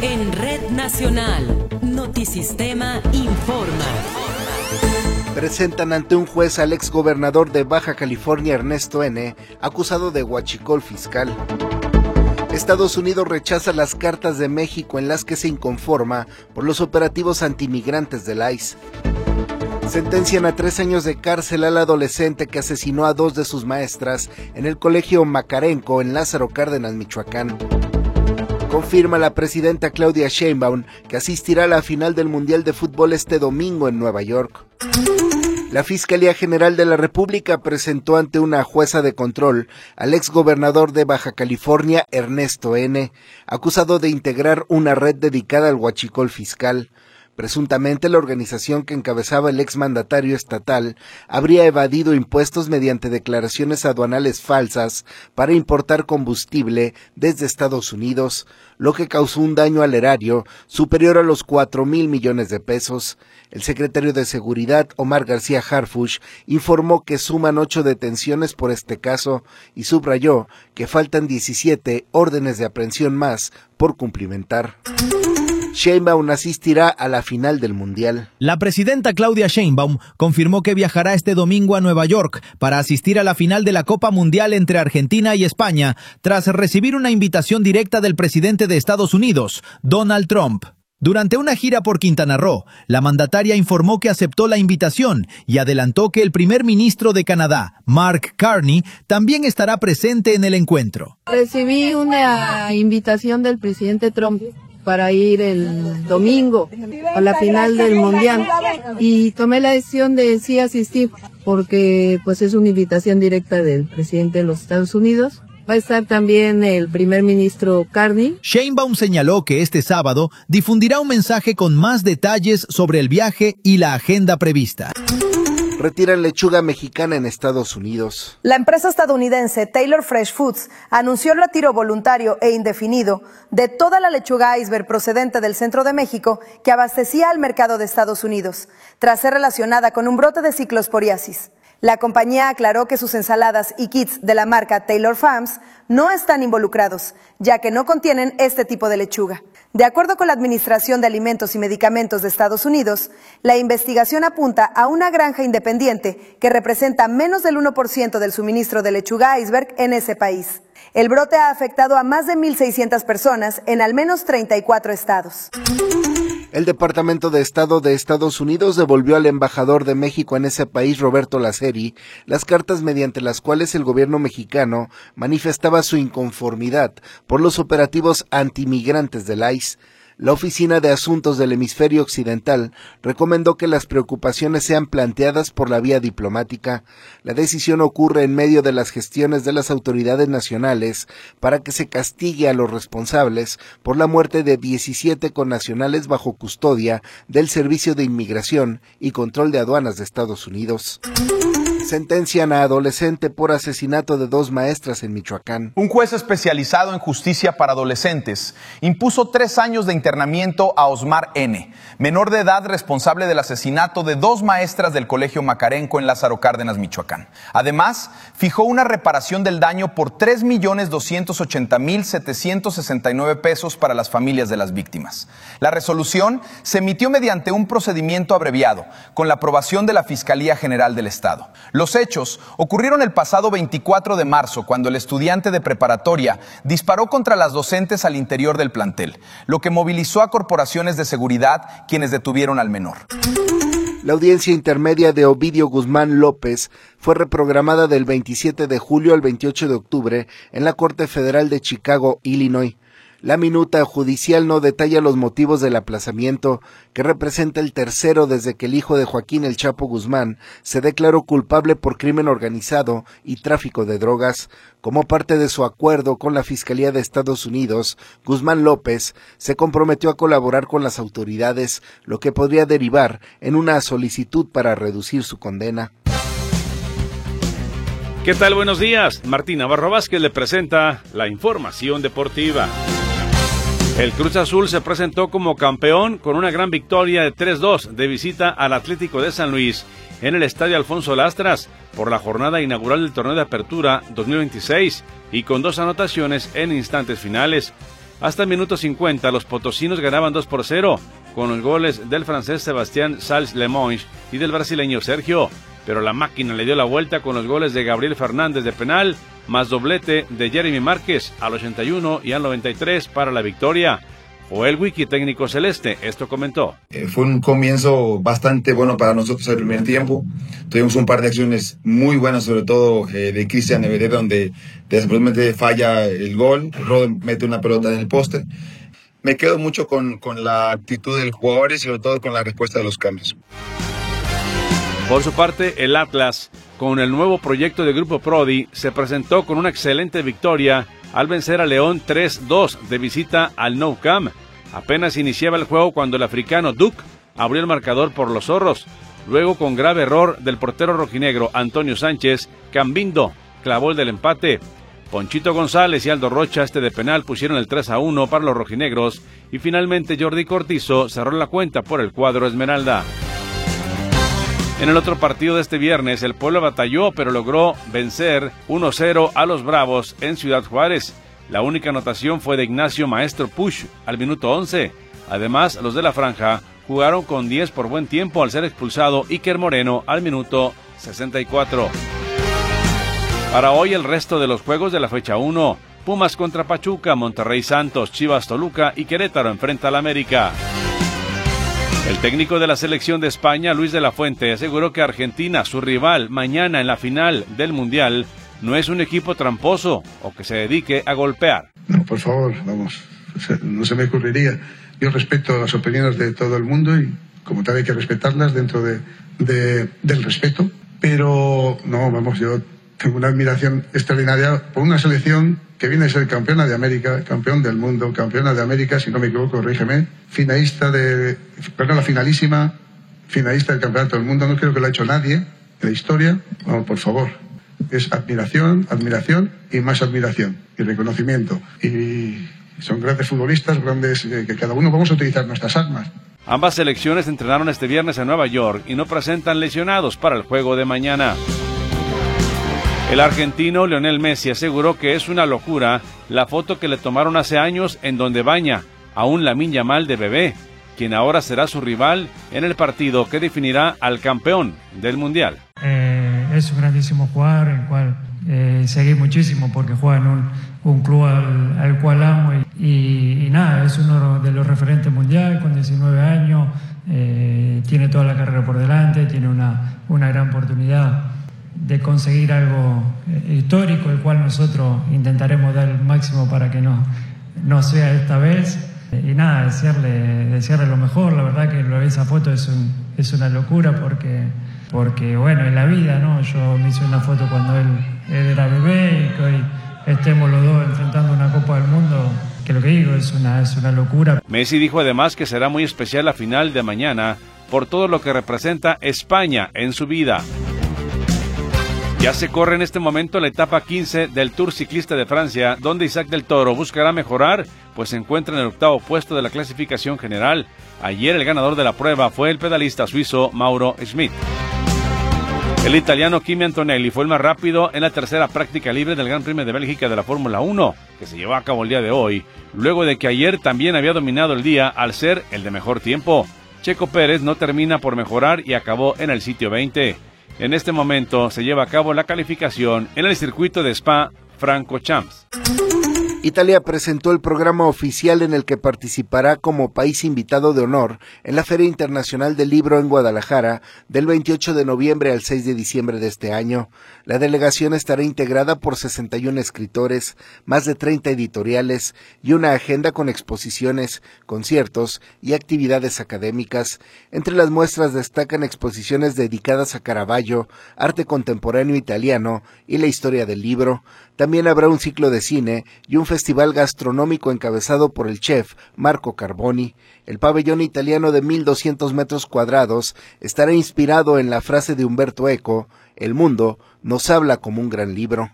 En Red Nacional, Notisistema informa. Presentan ante un juez al exgobernador de Baja California, Ernesto N., acusado de huachicol fiscal. Estados Unidos rechaza las cartas de México en las que se inconforma por los operativos antimigrantes del ICE. Sentencian a 3 años de cárcel al adolescente que asesinó a 2 de sus maestras en el colegio Macarenco en Lázaro Cárdenas, Michoacán. Confirma la presidenta Claudia Sheinbaum que asistirá a la final del Mundial de Fútbol este domingo en Nueva York. La Fiscalía General de la República presentó ante una jueza de control al exgobernador de Baja California, Ernesto N., acusado de integrar una red dedicada al huachicol fiscal. Presuntamente, la organización que encabezaba el exmandatario estatal habría evadido impuestos mediante declaraciones aduanales falsas para importar combustible desde Estados Unidos, lo que causó un daño al erario superior a los 4,000 millones de pesos. El secretario de Seguridad, Omar García Harfuch, informó que suman 8 detenciones por este caso y subrayó que faltan 17 órdenes de aprehensión más por cumplimentar. Sheinbaum asistirá a la final del Mundial. La presidenta Claudia Sheinbaum confirmó que viajará este domingo a Nueva York para asistir a la final de la Copa Mundial entre Argentina y España, tras recibir una invitación directa del presidente de Estados Unidos, Donald Trump. Durante una gira por Quintana Roo, la mandataria informó que aceptó la invitación y adelantó que el primer ministro de Canadá, Mark Carney, también estará presente en el encuentro. Recibí una invitación del presidente Trump para ir el domingo a la final del Mundial y tomé la decisión de sí asistir porque pues es una invitación directa del presidente de los Estados Unidos. Va a estar también el primer ministro Carney. Sheinbaum señaló que este sábado difundirá un mensaje con más detalles sobre el viaje y la agenda prevista. Retiran lechuga mexicana en Estados Unidos. La empresa estadounidense Taylor Fresh Foods anunció el retiro voluntario e indefinido de toda la lechuga iceberg procedente del centro de México que abastecía al mercado de Estados Unidos, tras ser relacionada con un brote de ciclosporiasis. La compañía aclaró que sus ensaladas y kits de la marca Taylor Farms no están involucrados, ya que no contienen este tipo de lechuga. De acuerdo con la Administración de Alimentos y Medicamentos de Estados Unidos, la investigación apunta a una granja independiente que representa menos del 1% del suministro de lechuga iceberg en ese país. El brote ha afectado a más de 1,600 personas en al menos 34 estados. El Departamento de Estado de Estados Unidos devolvió al embajador de México en ese país, Roberto Laceri, las cartas mediante las cuales el gobierno mexicano manifestaba su inconformidad por los operativos antimigrantes del ICE. La Oficina de Asuntos del Hemisferio Occidental recomendó que las preocupaciones sean planteadas por la vía diplomática. La decisión ocurre en medio de las gestiones de las autoridades nacionales para que se castigue a los responsables por la muerte de 17 connacionales bajo custodia del Servicio de Inmigración y Control de Aduanas de Estados Unidos. Sentencian a adolescente por asesinato de 2 maestras en Michoacán. Un juez especializado en justicia para adolescentes impuso 3 años de internamiento a Osmar N., menor de edad responsable del asesinato de 2 maestras del colegio Macarenco en Lázaro Cárdenas, Michoacán. Además, fijó una reparación del daño por 3,280,769 pesos para las familias de las víctimas. La resolución se emitió mediante un procedimiento abreviado, con la aprobación de la Fiscalía General del Estado. Los hechos ocurrieron el pasado 24 de marzo, cuando el estudiante de preparatoria disparó contra las docentes al interior del plantel, lo que movilizó a corporaciones de seguridad, quienes detuvieron al menor. La audiencia intermedia de Ovidio Guzmán López fue reprogramada del 27 de julio al 28 de octubre en la Corte Federal de Chicago, Illinois. La minuta judicial no detalla los motivos del aplazamiento, que representa el tercero desde que el hijo de Joaquín El Chapo Guzmán se declaró culpable por crimen organizado y tráfico de drogas. Como parte de su acuerdo con la Fiscalía de Estados Unidos, Guzmán López se comprometió a colaborar con las autoridades, lo que podría derivar en una solicitud para reducir su condena. ¿Qué tal? Buenos días. Martín Navarro Vázquez le presenta la información deportiva. El Cruz Azul se presentó como campeón con una gran victoria de 3-2 de visita al Atlético de San Luis en el Estadio Alfonso Lastras por la jornada inaugural del torneo de apertura 2026 y con 2 anotaciones en instantes finales. Hasta el minuto 50, los potosinos ganaban 2-0, con los goles del francés Sebastián Salles-Lemonge y del brasileño Sergio. Pero la máquina le dio la vuelta con los goles de Gabriel Fernández de penal, más doblete de Jeremy Márquez al 81 y al 93 para la victoria. Joel Wiki, técnico celeste, esto comentó. Fue un comienzo bastante bueno para nosotros el primer tiempo. Tuvimos un par de acciones muy buenas, sobre todo de Cristian Everett, donde después falla el gol, Rode mete una pelota en el poste. Me quedo mucho con la actitud del jugador y sobre todo con la respuesta de los cambios. Por su parte, el Atlas, con el nuevo proyecto de Grupo Prodi, se presentó con una excelente victoria al vencer a León 3-2 de visita al Nou Camp. Apenas iniciaba el juego cuando el africano Duke abrió el marcador por los zorros. Luego, con grave error del portero rojinegro Antonio Sánchez, Cambindo clavó el del empate. Ponchito González y Aldo Rocha, de penal, pusieron el 3-1 para los rojinegros y finalmente Jordi Cortizo cerró la cuenta por el cuadro Esmeralda. En el otro partido de este viernes, el Puebla batalló, pero logró vencer 1-0 a los Bravos en Ciudad Juárez. La única anotación fue de Ignacio Maestro Push al minuto 11. Además, los de la franja jugaron con 10 por buen tiempo al ser expulsado Iker Moreno al minuto 64. Para hoy, el resto de los juegos de la fecha 1. Pumas contra Pachuca, Monterrey Santos, Chivas Toluca y Querétaro enfrenta al América. El técnico de la selección de España, Luis de la Fuente, aseguró que Argentina, su rival mañana en la final del Mundial, no es un equipo tramposo o que se dedique a golpear. No, por favor, vamos, no se me ocurriría. Yo respeto las opiniones de todo el mundo y como tal hay que respetarlas dentro del respeto, pero no, vamos, yo tengo una admiración extraordinaria por una selección que viene a ser campeona de América, campeón del mundo, campeona de América, si no me equivoco, corrígeme, finalista del campeonato del mundo, no creo que lo ha hecho nadie en la historia. Vamos, por favor, es admiración y más admiración y reconocimiento. Y son grandes futbolistas, que cada uno vamos a utilizar nuestras armas. Ambas selecciones entrenaron este viernes en Nueva York y no presentan lesionados para el juego de mañana. El argentino Lionel Messi aseguró que es una locura la foto que le tomaron hace años en donde baña a un Lamine Yamal de bebé, quien ahora será su rival en el partido que definirá al campeón del Mundial. Es un grandísimo jugador, el cual seguí muchísimo porque juega en un club al cual amo y nada, es uno de los referentes mundial con 19 años, tiene toda la carrera por delante, tiene una gran oportunidad de conseguir algo histórico, el cual nosotros intentaremos dar el máximo para que no sea esta vez. Y nada, desearle lo mejor. La verdad que esa foto es una locura porque bueno, en la vida, ¿no? Yo me hice una foto cuando él era bebé y que hoy estemos los dos enfrentando una Copa del Mundo, que lo que digo es una locura. Messi dijo además que será muy especial la final de mañana por todo lo que representa España en su vida. Ya se corre en este momento la etapa 15 del Tour Ciclista de Francia, donde Isaac del Toro buscará mejorar, pues se encuentra en el 8º puesto de la clasificación general. Ayer el ganador de la prueba fue el pedalista suizo Mauro Schmid. El italiano Kimi Antonelli fue el más rápido en la tercera práctica libre del Gran Premio de Bélgica de la Fórmula 1, que se llevó a cabo el día de hoy, luego de que ayer también había dominado el día al ser el de mejor tiempo. Checo Pérez no termina por mejorar y acabó en el sitio 20. En este momento se lleva a cabo la calificación en el circuito de Spa-Francorchamps. Italia presentó el programa oficial en el que participará como país invitado de honor en la Feria Internacional del Libro en Guadalajara del 28 de noviembre al 6 de diciembre de este año. La delegación estará integrada por 61 escritores, más de 30 editoriales y una agenda con exposiciones, conciertos y actividades académicas. Entre las muestras destacan exposiciones dedicadas a Caravaggio, arte contemporáneo italiano y la historia del libro. También habrá un ciclo de cine y un festival gastronómico encabezado por el chef Marco Carboni. El pabellón italiano de 1.200 metros cuadrados estará inspirado en la frase de Umberto Eco: "El mundo nos habla como un gran libro".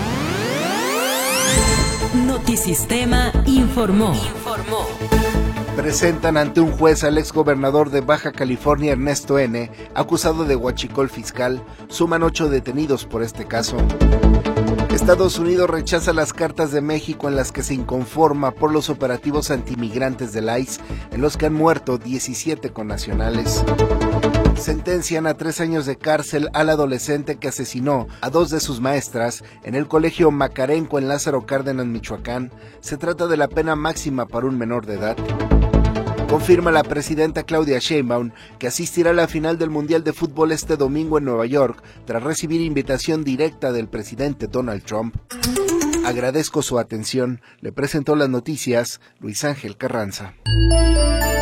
Notisistema informó. Presentan ante un juez al exgobernador de Baja California, Ernesto N., acusado de huachicol fiscal. Suman 8 detenidos por este caso. Estados Unidos rechaza las cartas de México en las que se inconforma por los operativos antimigrantes del ICE, en los que han muerto 17 connacionales. Sentencian a 3 años de cárcel al adolescente que asesinó a 2 de sus maestras en el colegio Macarenco en Lázaro Cárdenas, Michoacán. Se trata de la pena máxima para un menor de edad. Confirma la presidenta Claudia Sheinbaum que asistirá a la final del Mundial de Fútbol este domingo en Nueva York, tras recibir invitación directa del presidente Donald Trump. Agradezco su atención. Le presentó las noticias Luis Ángel Carranza.